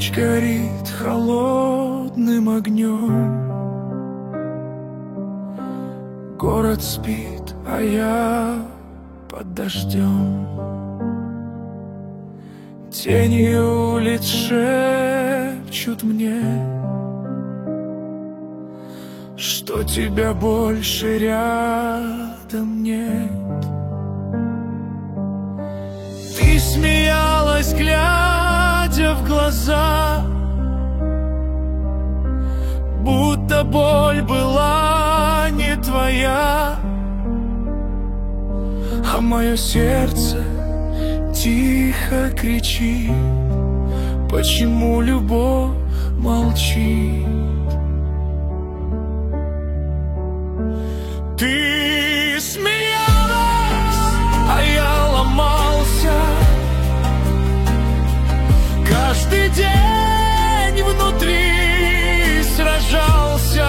Ночь горит холодным огнем, город спит, а я под дождем. Тени улиц шепчут мне, что тебя больше рядом нет. Ты смеялась, глядя в глаза, будто боль была не твоя, а мое сердце тихо кричит: почему любовь молчит? Ты смеялась, а я ломался. Каждый день внутри сражался.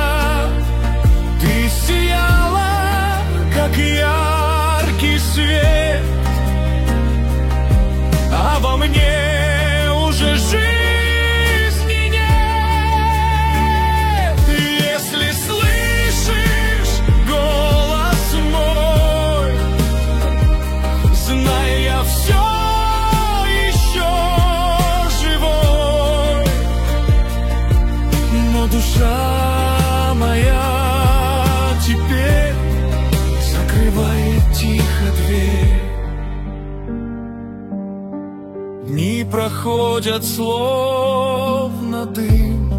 Ты сияла, как яркий свет, а во мне уже жизни нет. Если слышишь голос мой, знай, я все еще живой, но душа моя теперь закрывает тихо дверь. Дни проходят словно дым,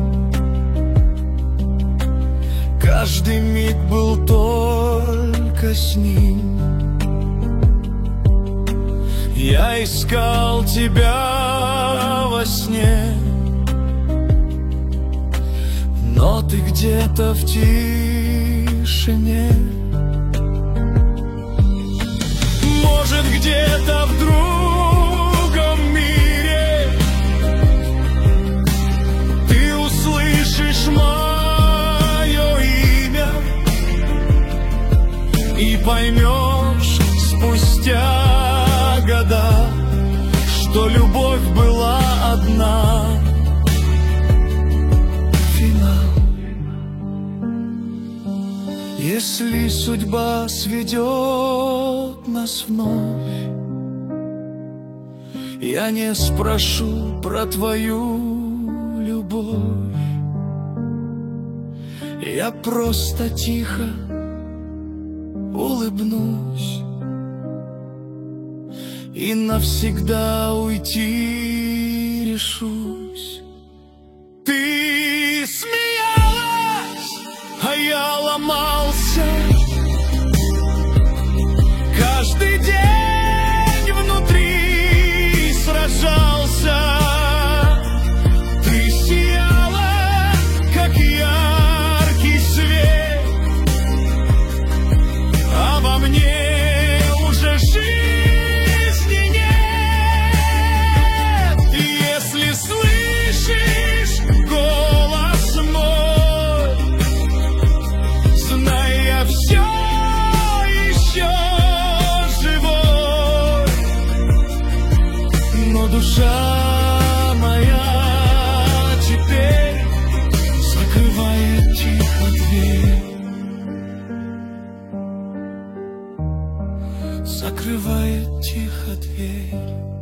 каждый миг был только с ним. Я искал тебя во сне, но ты где-то в тишине. Может, где-то в другом мире ты услышишь мое имя и поймешь спустя года, что любовь была одна. Финал. Если судьба сведет нас вновь, я не спрошу про твою любовь. Я просто тихо улыбнусь и навсегда уйти решусь. Ты смеялась, а я ломался. Каждый день внутри сражался. Ты сияла, как яркий свет, а во мне уже жизни нет. Если слышишь голос мой, знай, я все еще живой, но душа моя теперь закрывает тихо дверь. Закрывает тихо дверь.